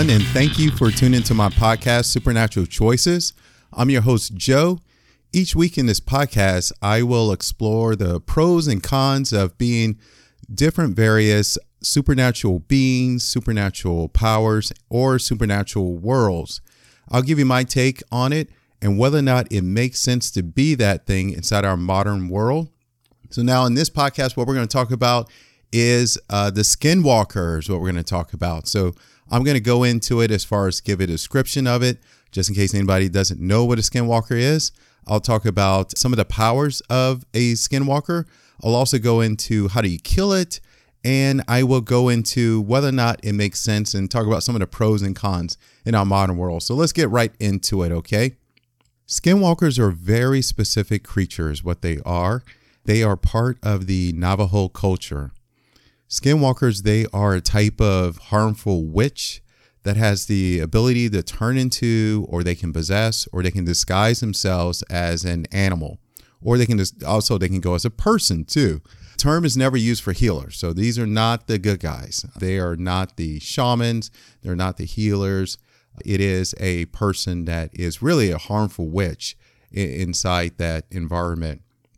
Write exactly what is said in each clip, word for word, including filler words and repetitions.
everyone, and thank you for tuning into my podcast, Supernatural Choices. I'm your host, Joe. Each week in this podcast, I will explore the pros and cons of being different various supernatural beings, supernatural powers, or supernatural worlds. I'll give you my take on it and whether or not it makes sense to be that thing inside our modern world. So now in this podcast, what we're going to talk about is uh, the skinwalkers, what we're going to talk about. So I'm going to go into it as far as give a description of it, just in case anybody doesn't know what a skinwalker is. I'll talk about some of the powers of a skinwalker. I'll also go into how do you kill it, and I will go into whether or not it makes sense and talk about some of the pros and cons in our modern world. So let's get right into it, okay? Skinwalkers are very specific creatures, what they are. They are part of the Navajo culture. Skinwalkers, they are a type of harmful witch that has the ability to turn into, or they can possess, or they can disguise themselves as an animal, or they can just also they can go as a person too. The term is never used for healers, so these are not the good guys. They are not the shamans. They're not the healers. It is a person that is really a harmful witch inside that environment.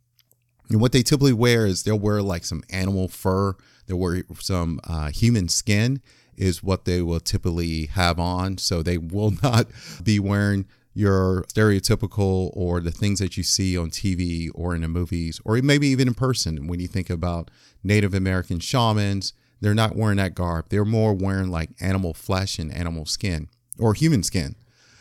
And what they typically wear is they'll wear like some animal fur. They'll wear some uh, human skin is what they will typically have on. So they will not be wearing your stereotypical or the things that you see on T V or in the movies, or maybe even in person. When you think about Native American shamans, they're not wearing that garb. They're more wearing like animal flesh and animal skin or human skin.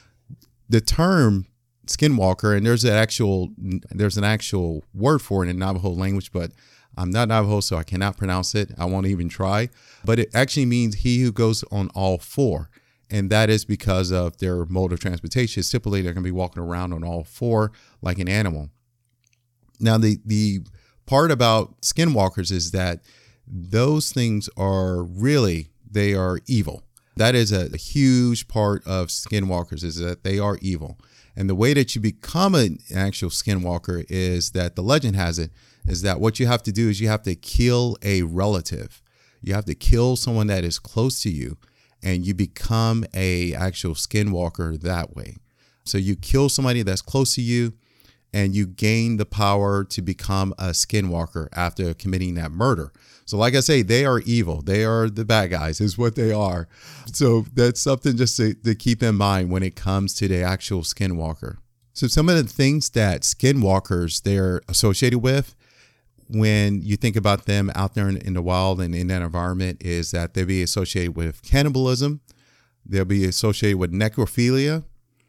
The term skinwalker, and there's an actual there's an actual word for it in Navajo language, but I'm not Navajo, so I cannot pronounce it. I won't even try. But it actually means he who goes on all four. And that is because of their mode of transportation. Typically, they're going to be walking around on all four like an animal. Now, the, the part about skinwalkers is that those things are really, they are evil. That is a, a huge part of skinwalkers, is that they are evil. And the way that you become an actual skinwalker is that the legend has it, is that what you have to do is you have to kill a relative. You have to kill someone that is close to you, and you become a actual skinwalker that way. So you kill somebody that's close to you, and you gain the power to become a skinwalker after committing that murder. So like I say, they are evil. They are the bad guys is what they are. So that's something just to, to keep in mind when it comes to the actual skinwalker. So some of the things that skinwalkers they're associated with when you think about them out there in, in the wild and in that environment is that they'll be associated with cannibalism. They'll be associated with necrophilia,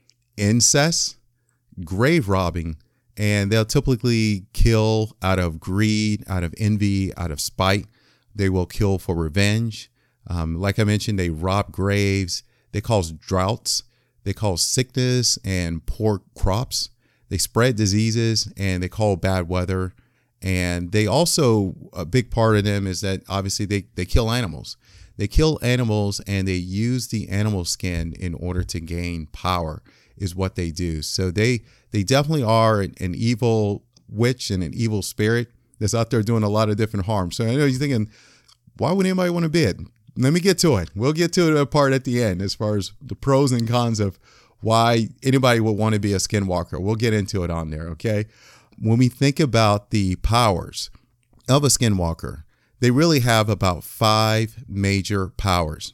incest, grave robbing, and they'll typically kill out of greed, out of envy, out of spite. They will kill for revenge. Um, like I mentioned, they rob graves. They cause droughts. They cause sickness and poor crops. They spread diseases, and they call bad weather. And they also, a big part of them is that obviously they, they kill animals. They kill animals, and they use the animal skin in order to gain power is what they do. So they they definitely are an, an evil witch and an evil spirit that's out there doing a lot of different harm. So I know you're thinking, why would anybody want to be it? Let me get to it. We'll get to the part at the end as far as the pros and cons of why anybody would want to be a skinwalker. We'll get into it on there, okay? When we think about the powers of a skinwalker, they really have about five major powers.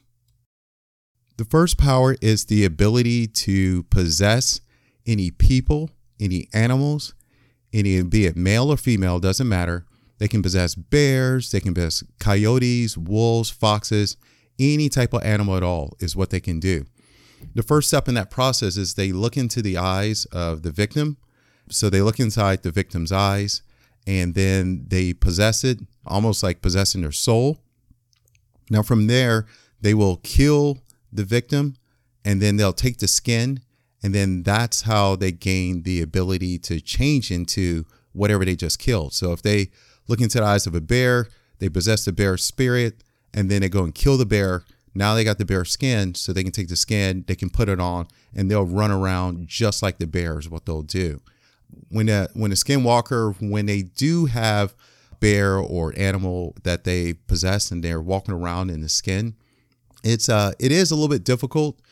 The first power is the ability to possess any people, any animals, any, be it male or female, doesn't matter. They can possess bears, they can possess coyotes, wolves, foxes, any type of animal at all is what they can do. The first step in that process is they look into the eyes of the victim. So they look inside the victim's eyes, and then they possess it, almost like possessing their soul. Now from there, they will kill the victim, and then they'll take the skin, and then that's how they gain the ability to change into whatever they just killed. So if they look into the eyes of a bear, they possess the bear spirit, and then they go and kill the bear. Now they got the bear skin, so they can take the skin, they can put it on, and they'll run around just like the bear is what they'll do. When a, when a skinwalker, when they do have bear or animal that they possess and they're walking around in the skin, It's uh, it is a little bit difficult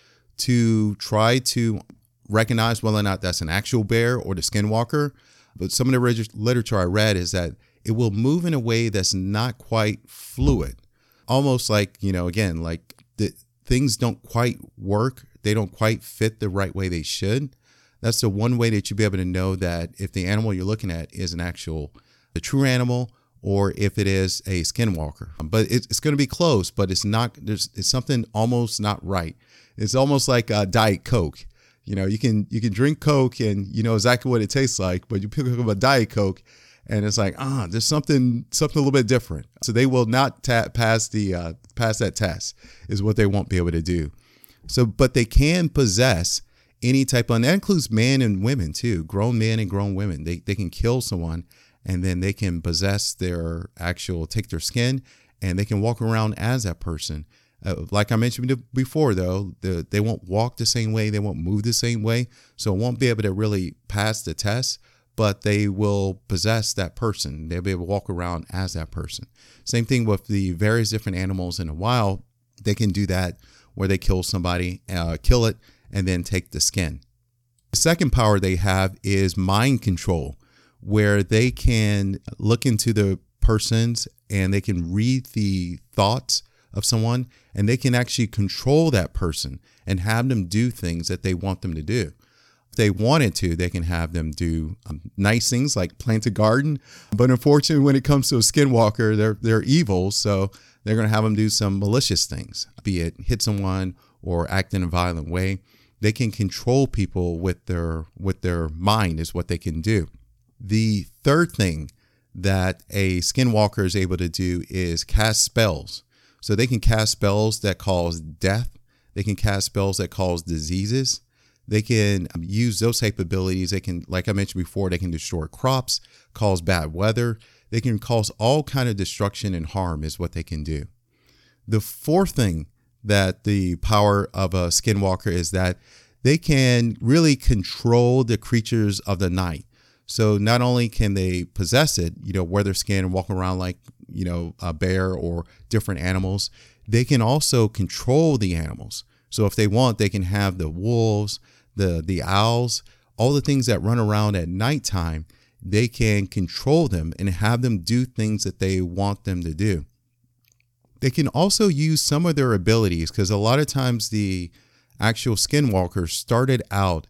to try to recognize whether or not that's an actual bear or the skinwalker. But some of the reg- literature I read is that it will move in a way that's not quite fluid, almost like, you know, again, like the things don't quite work. They don't quite fit the right way they should. That's the one way that you'll be able to know that if the animal you're looking at is an actual, the true animal, or if it is a skinwalker. But it's, it's going to be close, but it's not, there's, it's something almost not right. It's almost like a Diet Coke. You know, you can, you can drink Coke and you know exactly what it tastes like, but you pick up a Diet Coke and it's like, ah, there's something, something a little bit different. So they will not ta- pass the, uh, pass that test is what they won't be able to do. So, but they can possess any type of, and that includes men and women too, grown men and grown women. They, they can kill someone and then they can possess their actual, take their skin and they can walk around as that person. Uh, like I mentioned before, though, the, they won't walk the same way. They won't move the same way. So it won't be able to really pass the test, but they will possess that person. They'll be able to walk around as that person. Same thing with the various different animals in the wild. They can do that where they kill somebody, uh, kill it, and then take the skin. The second power they have is mind control, where they can look into the persons and they can read the thoughts of someone and they can actually control that person and have them do things that they want them to do. If they wanted to, they can have them do um, nice things like plant a garden. But unfortunately, when it comes to a skinwalker, they're they're evil. So they're going to have them do some malicious things, be it hit someone or act in a violent way. They can control people with their with their mind is what they can do. The third thing that a skinwalker is able to do is cast spells. So they can cast spells that cause death. They can cast spells that cause diseases. They can use those type of abilities. They can, like I mentioned before, they can destroy crops, cause bad weather. They can cause all kind of destruction and harm is what they can do. The fourth thing that the power of a skinwalker is that they can really control the creatures of the night. So not only can they possess it, you know, wear their skin and walk around like, you know, a bear or different animals, they can also control the animals. So if they want, they can have the wolves, the, the owls, all the things that run around at nighttime, they can control them and have them do things that they want them to do. They can also use some of their abilities because a lot of times the actual skinwalkers started out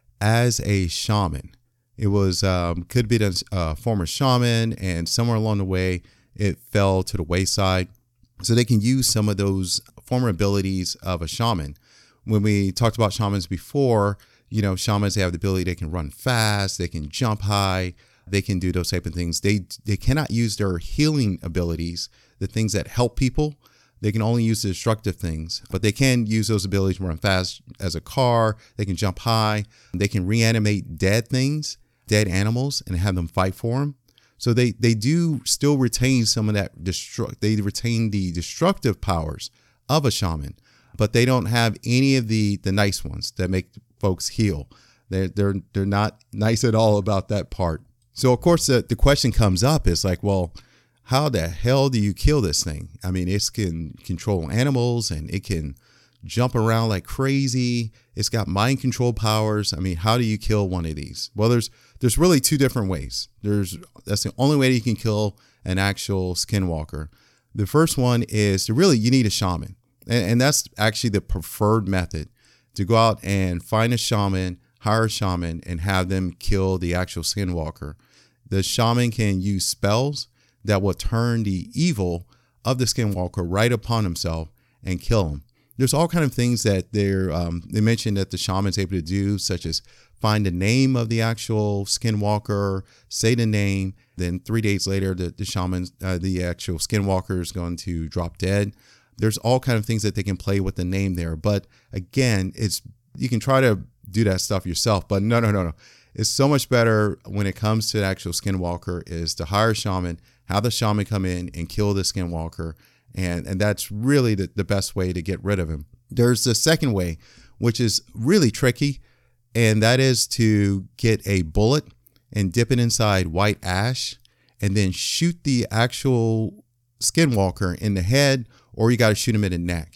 as a shaman. It was um, could be a uh, former shaman, and somewhere along the way, it fell to the wayside. So they can use some of those former abilities of a shaman. When we talked about shamans before, you know, shamans, they have the ability, they can run fast, they can jump high, they can do those type of things. They they cannot use their healing abilities, the things that help people. They can only use the destructive things, but they can use those abilities to run fast as a car. They can jump high. They can reanimate dead things, dead animals, and have them fight for them. So they, they do still retain some of that destruct. They retain the destructive powers of a shaman, but they don't have any of the, the nice ones that make folks heal. They're, they're, they're not nice at all about that part. So of course the, the question comes up is like, well, how the hell do you kill this thing? I mean, it can control animals and it can jump around like crazy. It's got mind control powers. I mean, how do you kill one of these? Well, there's there's really two different ways. There's that's the only way you can kill an actual skinwalker. The first one is to really, you need a shaman. And, and that's actually the preferred method, to go out and find a shaman, hire a shaman, and have them kill the actual skinwalker. The shaman can use spells that will turn the evil of the skinwalker right upon himself and kill him. There's all kind of things that they're um, they mentioned that the shaman's able to do, such as find the name of the actual skinwalker, say the name, then three days later the, the shaman, uh, the actual skinwalker is going to drop dead. There's all kind of things that they can play with the name there. But again, it's you can try to do that stuff yourself, but no, no, no, no. It's so much better when it comes to the actual skinwalker is to hire a shaman, have the shaman come in and kill the skinwalker. And, and that's really the, the best way to get rid of him. There's the second way, which is really tricky. And that is to get a bullet and dip it inside white ash and then shoot the actual skinwalker in the head, or you got to shoot him in the neck.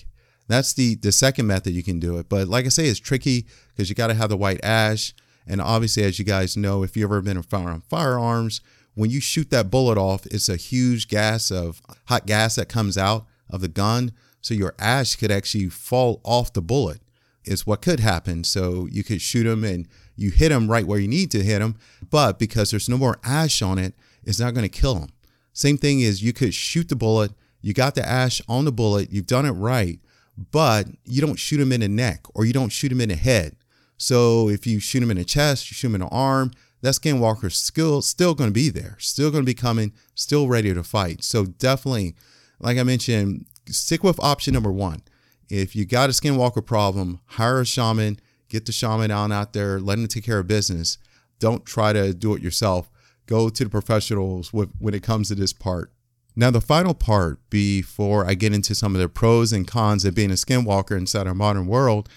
That's the the second method you can do it. But like I say, it's tricky because you got to have the white ash. And obviously, as you guys know, if you've ever been around firearms, when you shoot that bullet off, it's a huge gas of hot gas that comes out of the gun. So your ash could actually fall off the bullet is what could happen. So you could shoot them and you hit them right where you need to hit them. But because there's no more ash on it, it's not going to kill them. Same thing is you could shoot the bullet. You got the ash on the bullet. You've done it right. But you don't shoot them in the neck or you don't shoot them in the head. So if you shoot them in the chest, you shoot them in the arm, that skinwalker is still, still going to be there, still going to be coming, still ready to fight. So definitely, like I mentioned, stick with option number one. If you got a skinwalker problem, hire a shaman, get the shaman on out there, let him take care of business. Don't try to do it yourself. Go to the professionals with, when it comes to this part. Now, the final part before I get into some of the pros and cons of being a skinwalker inside our modern world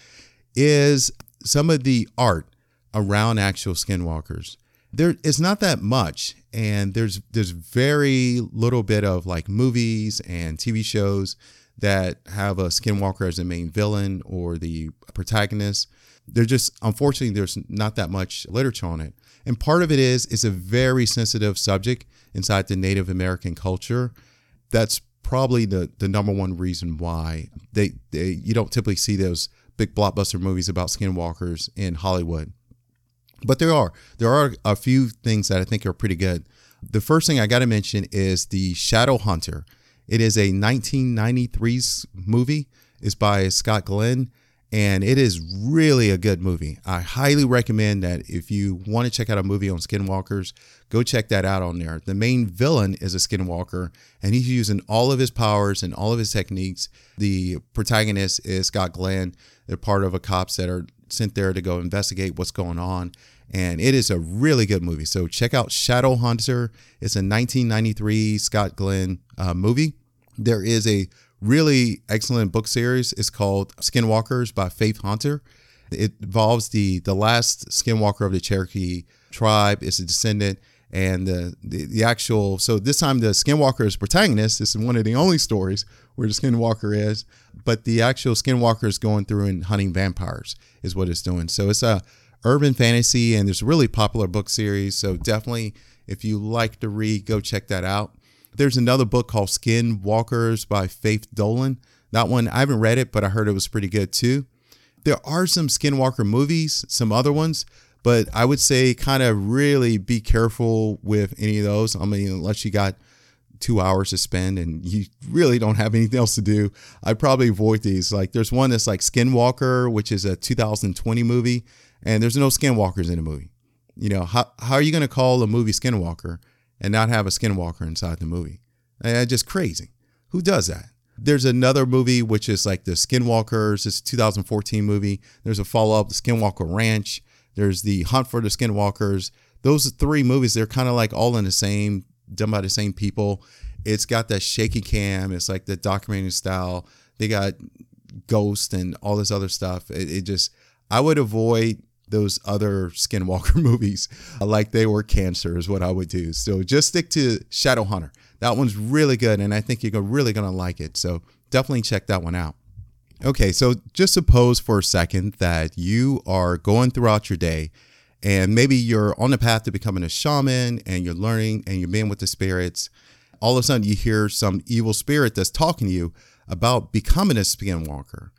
is some of the art around actual skinwalkers. There is not that much, and there's there's very little bit of like movies and T V shows that have a skinwalker as the main villain or the protagonist. They're just, unfortunately, there's not that much literature on it. And part of it is it's a very sensitive subject inside the Native American culture. That's probably the, the number one reason why they, they you don't typically see those big blockbuster movies about skinwalkers in Hollywood. But there are. There are a few things that I think are pretty good. The first thing I got to mention is the Shadow Hunter. It is a nineteen ninety-three movie. It's by Scott Glenn, and it is really a good movie. I highly recommend that if you want to check out a movie on skinwalkers, go check that out on there. The main villain is a skinwalker, and he's using all of his powers and all of his techniques. The protagonist is Scott Glenn. They're part of a cops that are sent there to go investigate what's going on. And it is a really good movie. So check out Shadow Hunter. It's a nineteen ninety-three Scott Glenn uh, movie. There is a really excellent book series. It's called Skinwalkers by Faith Hunter. It involves the the last skinwalker of the Cherokee tribe. It's a descendant. And the, the, the actual, so this time the skinwalker is protagonist. This is one of the only stories where the skinwalker is. But the actual skinwalker is going through and hunting vampires is what it's doing. So it's a urban fantasy, and there's a really popular book series. So definitely, if you like to read, go check that out. There's another book called Skinwalkers by Faith Dolan. That one, I haven't read it, but I heard it was pretty good too. There are some skinwalker movies, some other ones, but I would say kind of really be careful with any of those. I mean, unless you got two hours to spend and you really don't have anything else to do, I'd probably avoid these. Like there's one that's like Skinwalker, which is a two thousand twenty movie, and there's no skinwalkers in the movie. You know, how, how are you going to call a movie Skinwalker and not have a skinwalker inside the movie? That's just crazy. Who does that? There's another movie, which is like the Skinwalkers. It's a two thousand fourteen movie. There's a follow-up, the Skinwalker Ranch. There's the Hunt for the Skinwalkers. Those three movies, they're kind of like all in the same, done by the same people. It's got that shaky cam. It's like the documentary style. They got ghosts and all this other stuff. It, it just, I would avoid those other Skinwalker movies like they were cancer is what I would do. So just stick to Shadow Hunter. That one's really good, and I think you're really going to like it. So definitely check that one out. Okay, so just suppose for a second that you are going throughout your day and maybe you're on the path to becoming a shaman and you're learning and you're being with the spirits. All of a sudden you hear some evil spirit that's talking to you about becoming a skinwalker,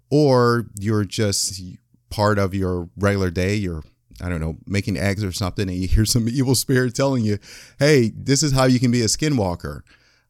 or you're just part of your regular day. You're, I don't know, making eggs or something, and you hear some evil spirit telling you, hey, this is how you can be a skinwalker.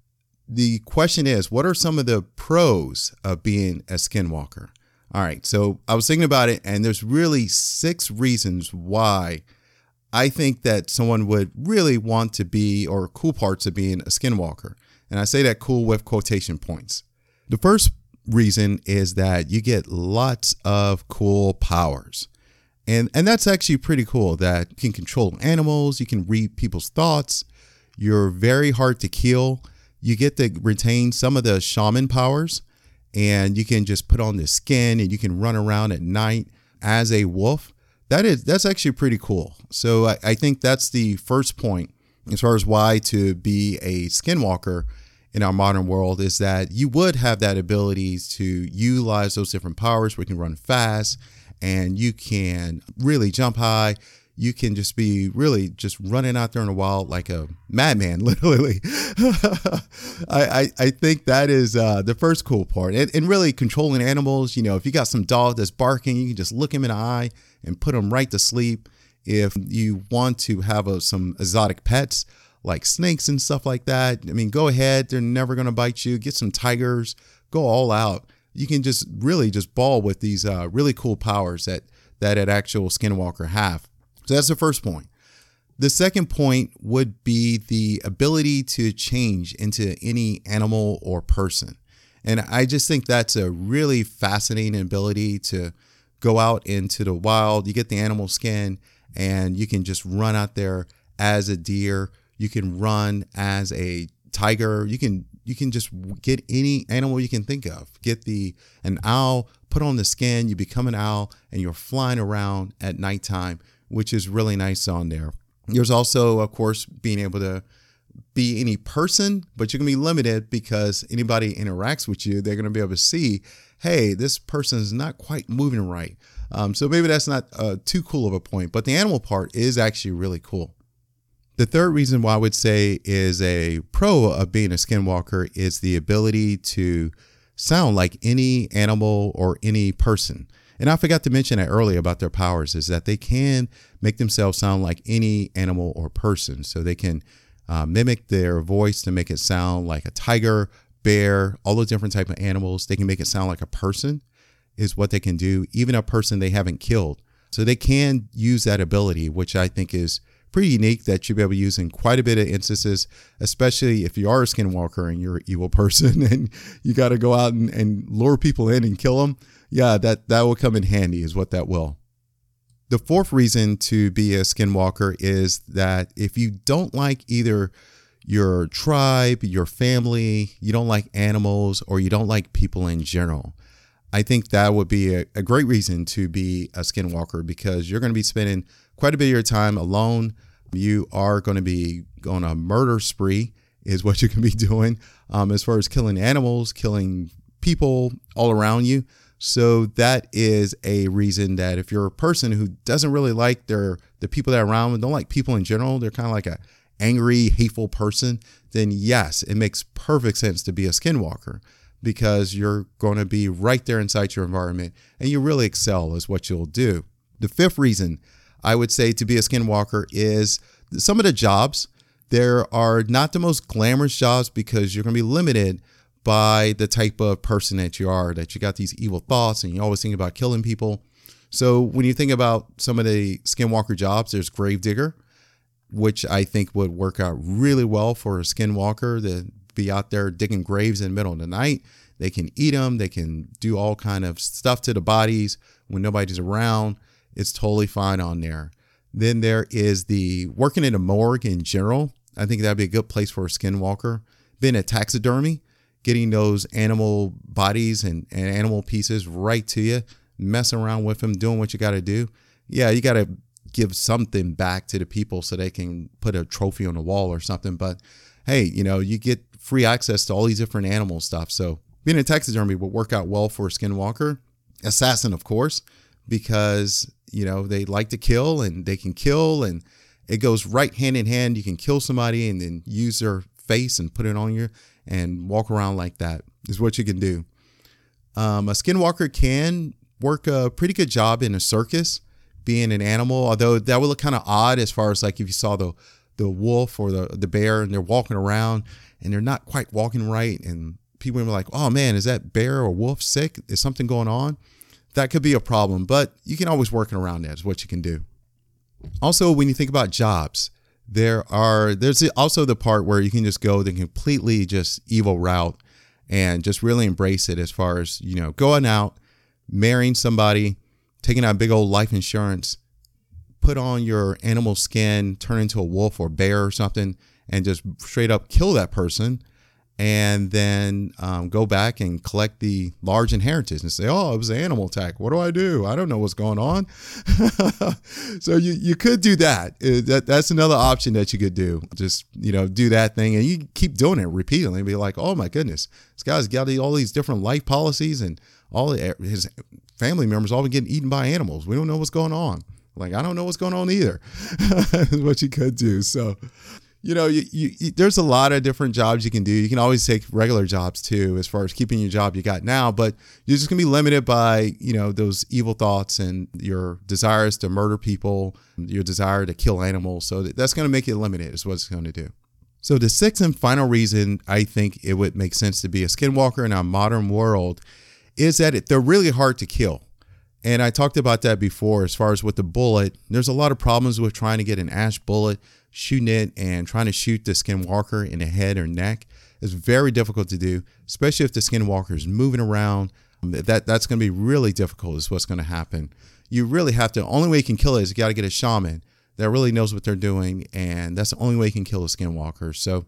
The question is, what are some of the pros of being a skinwalker? All right, so I was thinking about it, and there's really six reasons why I think that someone would really want to be, or cool parts of being a skinwalker. And I say that cool with quotation points. The first reason is that you get lots of cool powers. And, and that's actually pretty cool, that you can control animals, you can read people's thoughts, you're very hard to kill. You get to retain some of the shaman powers, and you can just put on the skin and you can run around at night as a wolf. That is, that's actually pretty cool. So I, I think that's the first point as far as why to be a skinwalker in our modern world is that you would have that ability to utilize those different powers where you can run fast and you can really jump high. You can just be really just running out there in the wild like a madman, literally. I, I I think that is uh, the first cool part. And, and really controlling animals, you know, if you got some dog that's barking, you can just look him in the eye and put him right to sleep. If you want to have a, some exotic pets, like snakes and stuff like that, I mean, go ahead. They're never going to bite you. Get some tigers. Go all out. You can just really just ball with these uh, really cool powers that that an actual skinwalker have. So that's the first point. The second point would be the ability to change into any animal or person. And I just think that's a really fascinating ability to go out into the wild. You get the animal skin and you can just run out there as a deer. You can run as a tiger. You can you can just get any animal you can think of. Get the an owl, put on the skin, you become an owl, and you're flying around at nighttime, which is really nice on there. There's also, of course, being able to be any person, but you're going to be limited because anybody interacts with you, they're going to be able to see, hey, this person is not quite moving right. Um, so maybe that's not uh, too cool of a point, but the animal part is actually really cool. The third reason why I would say is a pro of being a skinwalker is the ability to sound like any animal or any person. And I forgot to mention that earlier about their powers is that they can make themselves sound like any animal or person. So they can uh, mimic their voice to make it sound like a tiger, bear, all those different types of animals. They can make it sound like a person is what they can do, even a person they haven't killed. So they can use that ability, which I think is pretty unique that you'll be able to use in quite a bit of instances, especially if you are a skinwalker and you're an evil person and you got to go out and, and lure people in and kill them. Yeah, that, that will come in handy is what that will. The fourth reason to be a skinwalker is that if you don't like either your tribe, your family, you don't like animals, or you don't like people in general, I think that would be a, a great reason to be a skinwalker because you're going to be spending quite a bit of your time alone. You are going to be on a murder spree is what you can be doing um, as far as killing animals, killing people all around you. So that is a reason that if you're a person who doesn't really like their the people that are around them, don't like people in general, they're kind of like a angry, hateful person, then yes, it makes perfect sense to be a skinwalker because you're going to be right there inside your environment and you really excel is what you'll do. The fifth reason I would say to be a skinwalker is some of the jobs. There are not the most glamorous jobs because you're going to be limited by the type of person that you are, that you got these evil thoughts and you always think about killing people. So when you think about some of the skinwalker jobs, there's gravedigger, which I think would work out really well for a skinwalker to be out there digging graves in the middle of the night. They can eat them. They can do all kind of stuff to the bodies when nobody's around. It's totally fine on there. Then there is the working in a morgue in general. I think that'd be a good place for a skinwalker. Being a taxidermy, getting those animal bodies and, and animal pieces right to you, messing around with them, doing what you got to do. Yeah, you got to give something back to the people so they can put a trophy on the wall or something. But hey, you know, you get free access to all these different animal stuff. So being a taxidermy would work out well for a skinwalker. Assassin, of course, because, you know, they like to kill and they can kill and it goes right hand in hand. You can kill somebody and then use their face and put it on you and walk around like that is what you can do. Um, a skinwalker can work a pretty good job in a circus, being an animal, although that would look kind of odd as far as like if you saw the the wolf or the, the bear and they're walking around and they're not quite walking right. And people will be like, oh man, is that bear or wolf sick? Is something going on? That could be a problem, but you can always work around that is what you can do. Also, when you think about jobs, there are there's also the part where you can just go the completely just evil route and just really embrace it as far as, you know, going out, marrying somebody, taking out big old life insurance, put on your animal skin, turn into a wolf or bear or something, and just straight up kill that person and then um, go back and collect the large inheritance and say, oh, it was an animal attack. What do I do? I don't know what's going on. So you, you could do that. Uh, that. That's another option that you could do. Just, you know, do that thing, and you keep doing it repeatedly and be like, oh my goodness, this guy's got all these different life policies, and all his family members all been getting eaten by animals. We don't know what's going on. Like, I don't know what's going on either. Is what you could do. So, you know, you, you, you, there's a lot of different jobs you can do. You can always take regular jobs too, as far as keeping your job you got now, but you're just gonna be limited by, you know, those evil thoughts and your desires to murder people, your desire to kill animals. So that's gonna make you limited is what it's gonna do. So the sixth and final reason I think it would make sense to be a skinwalker in our modern world is that it, they're really hard to kill. And I talked about that before as far as with the bullet. There's a lot of problems with trying to get an ash bullet, shooting it and trying to shoot the skinwalker in the head or neck. It's very difficult to do, especially if the skinwalker is moving around. That, that's going to be really difficult is what's going to happen. You really have to, the only way you can kill it is you got to get a shaman that really knows what they're doing. And that's the only way you can kill a skinwalker. So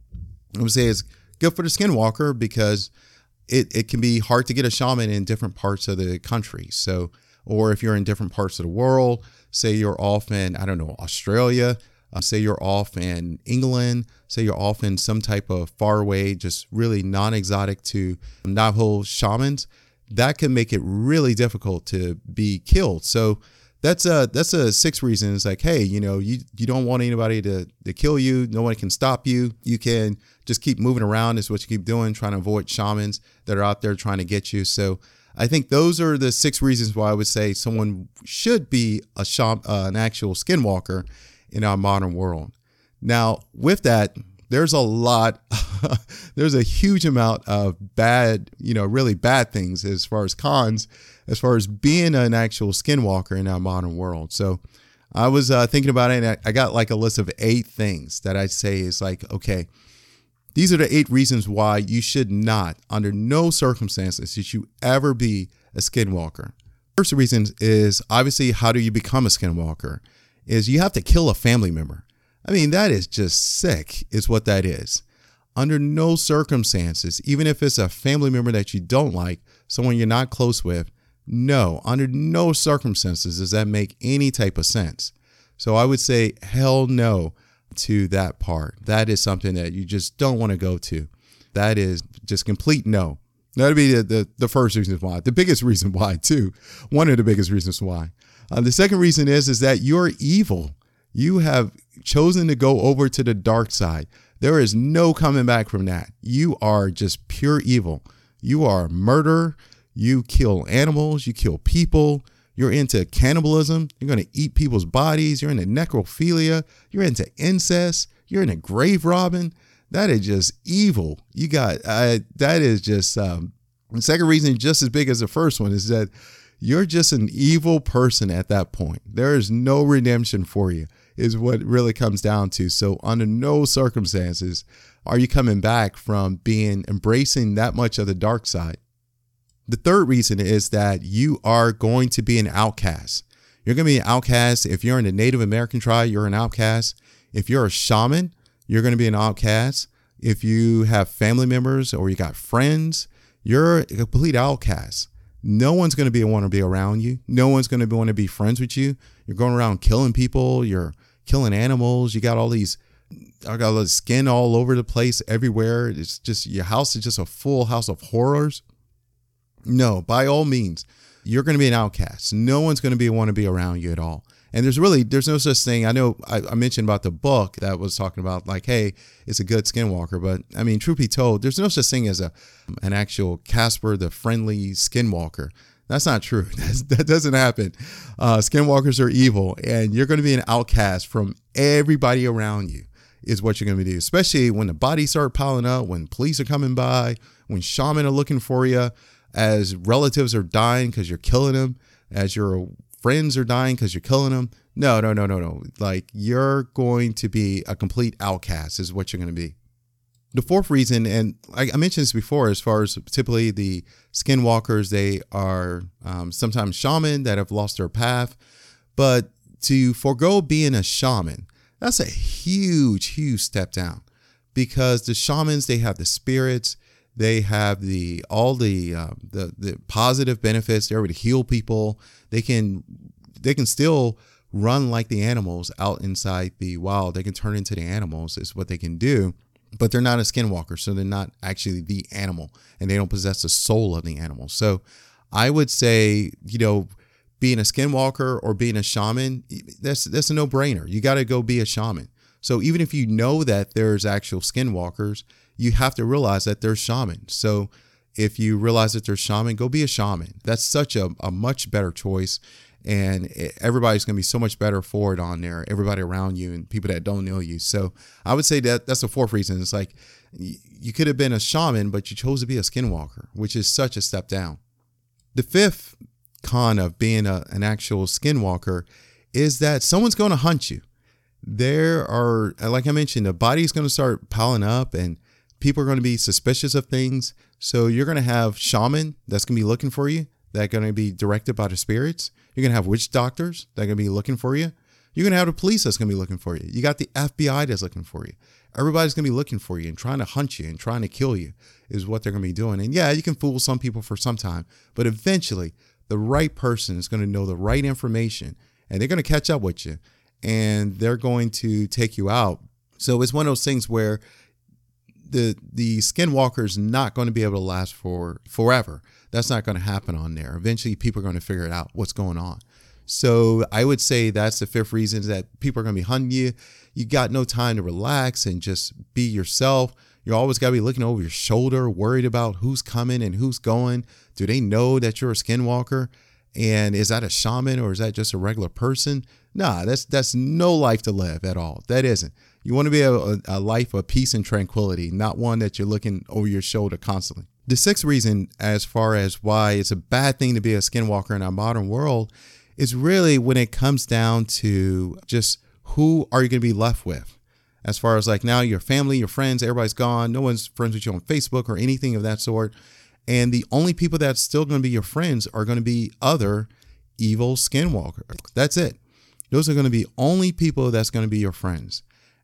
I would say it's good for the skinwalker because It, it can be hard to get a shaman in different parts of the country. So, or if you're in different parts of the world, say you're off in, I don't know, Australia, uh, say you're off in England, say you're off in some type of faraway, just really non-exotic to Navajo shamans, that can make it really difficult to be killed. So that's a, that's a six reasons like, hey, you know, you, you don't want anybody to, to kill you. No one can stop you. You can just keep moving around is what you keep doing, trying to avoid shamans that are out there trying to get you. So I think those are the six reasons why I would say someone should be a sham, uh, an actual skinwalker in our modern world. Now, with that, there's a lot, there's a huge amount of bad, you know, really bad things as far as cons, as far as being an actual skinwalker in our modern world. So I was uh, thinking about it, and I got like a list of eight things that I'd say is like, okay, these are the eight reasons why you should not, under no circumstances, should you ever be a skinwalker. First reason is obviously, how do you become a skinwalker? Is you have to kill a family member. I mean, that is just sick, is what that is. Under no circumstances, even if it's a family member that you don't like, someone you're not close with, no, under no circumstances does that make any type of sense. So I would say, hell no to that part. That is something that you just don't want to go to. That is just complete no. That'd be the, the, the first reason why. The biggest reason why, too. One of the biggest reasons why. Uh, the second reason is, is that you're evil. You have chosen to go over to the dark side. There is no coming back from that. You are just pure evil. You are a murderer. You kill animals. You kill people. You're into cannibalism. You're going to eat people's bodies. You're into necrophilia. You're into incest. You're into grave robbing. That is just evil. You got, uh, that is just, um, the second reason, just as big as the first one, is that you're just an evil person at that point. There is no redemption for you, is what it really comes down to. So under no circumstances are you coming back from being, embracing that much of the dark side. The third reason is that you are going to be an outcast. You're going to be an outcast. If you're in the Native American tribe, you're an outcast. If you're a shaman, you're going to be an outcast. If you have family members or you got friends, you're a complete outcast. No one's going to be want to be around you. No one's going to want to be friends with you. You're going around killing people. You're killing animals. You got all these, I got all this skin all over the place everywhere. It's just, your house is just a full house of horrors. No, by all means, you're going to be an outcast. No one's going to be want to be around you at all. And there's really, there's no such thing. I know I, I mentioned about the book that was talking about like, hey, it's a good skinwalker. But I mean, truth be told, there's no such thing as a an actual Casper the Friendly skinwalker. That's not true. That's, that doesn't happen. Uh, skinwalkers are evil, and you're going to be an outcast from everybody around you is what you're going to do, especially when the bodies start piling up, when police are coming by, when shaman are looking for you, as relatives are dying because you're killing them, as your friends are dying because you're killing them. No, no, no, no, no. Like, you're going to be a complete outcast is what you're going to be. The fourth reason, and I, I mentioned this before, as far as typically the skinwalkers, they are um, sometimes shaman that have lost their path, but to forego being a shaman, that's a huge, huge step down. because the shamans, they have the spirits, they have the all the uh, the the positive benefits. They're able to heal people. They can they can still run like the animals out inside the wild. They can turn into the animals is what they can do, but they're not a skinwalker, so they're not actually the animal, and they don't possess the soul of the animal. So I would say, you know, being a skinwalker or being a shaman, that's that's a no-brainer. You got to go be a shaman. So even if you know that there's actual skinwalkers, you have to realize that there's shamans. So if you realize that there's shaman, go be a shaman. That's such a, a much better choice. And everybody's going to be so much better for it on there, everybody around you and people that don't know you. So I would say that that's the fourth reason. It's like you could have been a shaman, but you chose to be a skinwalker, which is such a step down. The fifth con of being a, an actual skinwalker is that someone's going to hunt you. There are, like I mentioned, the body's going to start piling up and people are going to be suspicious of things. So you're going to have shaman that's going to be looking for you, that are going to be directed by the spirits. You're going to have witch doctors that are going to be looking for you. You're going to have the police that's going to be looking for you. You got the F B I that's looking for you. Everybody's going to be looking for you and trying to hunt you and trying to kill you is what they're going to be doing. And yeah, you can fool some people for some time, but eventually the right person is going to know the right information and they're going to catch up with you and they're going to take you out. So it's one of those things where the the skinwalker is not going to be able to last for forever. That's not going to happen on there. Eventually, people are going to figure it out what's going on. So I would say that's the fifth reason, is that people are going to be hunting you. You got no time to relax and just be yourself. You always got to be looking over your shoulder, worried about who's coming and who's going. Do they know that you're a skinwalker? And is that a shaman or is that just a regular person? Nah, that's that's no life to live at all. That isn't. You want to be a, a life of peace and tranquility, not one that you're looking over your shoulder constantly. The sixth reason, as far as why it's a bad thing to be a skinwalker in our modern world, is really when it comes down to just who are you going to be left with? As far as like now your family, your friends, everybody's gone. No one's friends with you on Facebook or anything of that sort. And the only people that's still going to be your friends are going to be other evil skinwalkers. That's it. Those are going to be only people that's going to be your friends.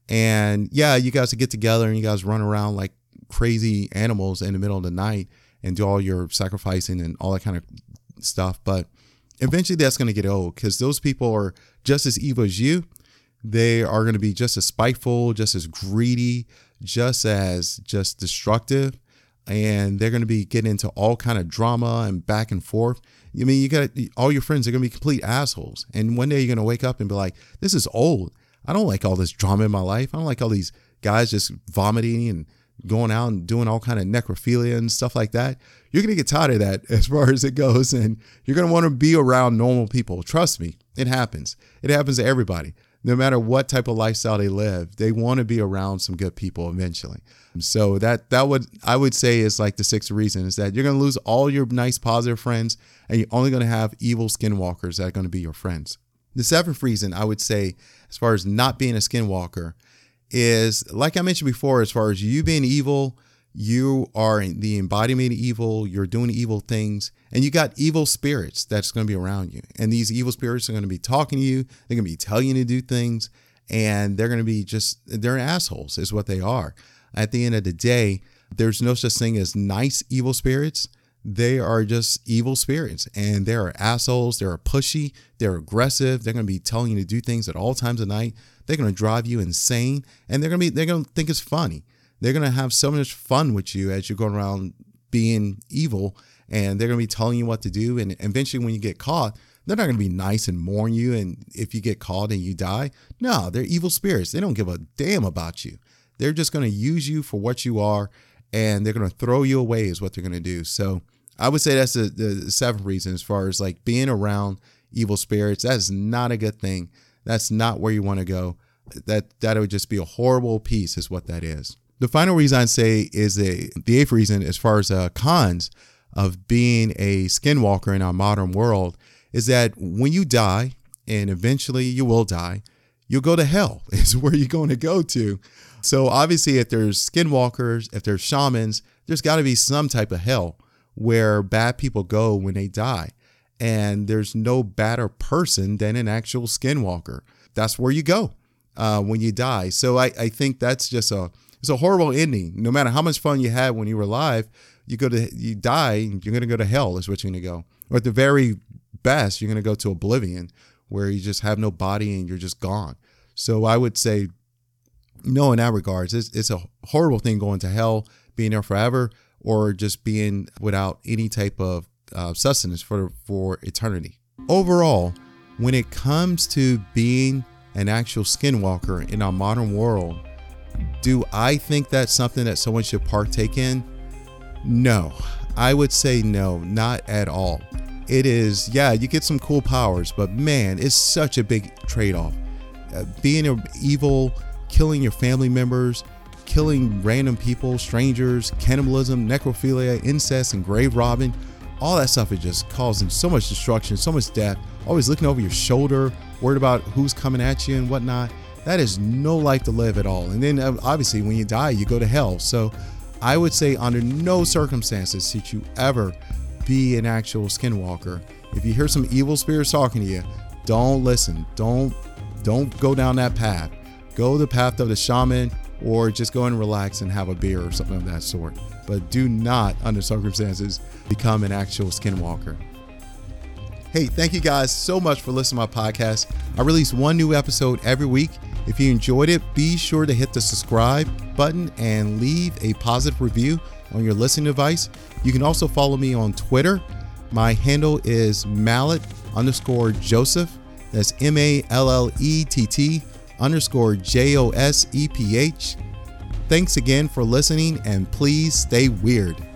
And yeah, you guys get together and you guys run around like crazy animals in the middle of the night and do all your sacrificing and all that kind of stuff. But eventually that's going to get old because those people are just as evil as you. They are going to be just as spiteful, just as greedy, just as just destructive. And they're going to be getting into all kind of drama and back and forth. I mean, you got all your friends are going to be complete assholes. And one day you're going to wake up and be like, this is old. I don't like all this drama in my life. I don't like all these guys just vomiting and going out and doing all kind of necrophilia and stuff like that. You're going to get tired of that as far as it goes. And you're going to want to be around normal people. Trust me, it happens. It happens to everybody. No matter what type of lifestyle they live, they want to be around some good people eventually. So that that would I would say is like the sixth reason, is that you're going to lose all your nice positive friends and you're only going to have evil skinwalkers that are going to be your friends. The seventh reason I would say, as far as not being a skinwalker, is like I mentioned before, as far as you being evil, you are the embodiment of evil, you're doing evil things, and you got evil spirits that's going to be around you. And these evil spirits are going to be talking to you. They're going to be telling you to do things, and they're going to be just, they're assholes is what they are. At the end of the day, there's no such thing as nice evil spirits. They are just evil spirits, and they're assholes. They're pushy. They're aggressive. They're going to be telling you to do things at all times of night. They're going to drive you insane, and they're going to be, they're going to think it's funny. They're going to have so much fun with you as you're going around being evil, and they're going to be telling you what to do. And eventually when you get caught, they're not going to be nice and mourn you. And if you get caught and you die, no, they're evil spirits. They don't give a damn about you. They're just going to use you for what you are, and they're going to throw you away is what they're going to do. So I would say that's the, the seventh reason, as far as like being around evil spirits. That is not a good thing. That's not where you want to go. That, that would just be a horrible piece is what that is. The final reason I'd say is a, the eighth reason, as far as uh, cons of being a skinwalker in our modern world, is that when you die, and eventually you will die, you'll go to hell is where you're going to go to. So obviously if there's skinwalkers, if there's shamans, there's got to be some type of hell where bad people go when they die. And there's no badder person than an actual skinwalker. That's where you go uh, when you die. So I, I think that's just a It's a horrible ending. No matter how much fun you had when you were alive, you go to you die, you're going to go to hell is what you're going to go. Or at the very best, you're going to go to oblivion, where you just have no body and you're just gone. So I would say no in that regards. It's, it's a horrible thing going to hell, being there forever, or just being without any type of uh, sustenance for for eternity. Overall, when it comes to being an actual skinwalker in our modern world, do I think that's something that someone should partake in? No, I would say no, not at all. It is, yeah, you get some cool powers, but man, it's such a big trade-off. Uh, being an evil, killing your family members, killing random people, strangers, cannibalism, necrophilia, incest, and grave robbing, all that stuff is just causing so much destruction, so much death, always looking over your shoulder, worried about who's coming at you and whatnot. That is no life to live at all. And then uh, obviously when you die, you go to hell. So I would say under no circumstances should you ever be an actual skinwalker. If you hear some evil spirits talking to you, don't listen. Don't don't go down that path. Go the path of the shaman, or just go and relax and have a beer or something of that sort. But do not, under circumstances, become an actual skinwalker. Hey, thank you guys so much for listening to my podcast. I release one new episode every week. If you enjoyed it, be sure to hit the subscribe button and leave a positive review on your listening device. You can also follow me on Twitter. My handle is mallet underscore Joseph. That's M A L L E T T underscore J O S E P H. Thanks again for listening, and please stay weird.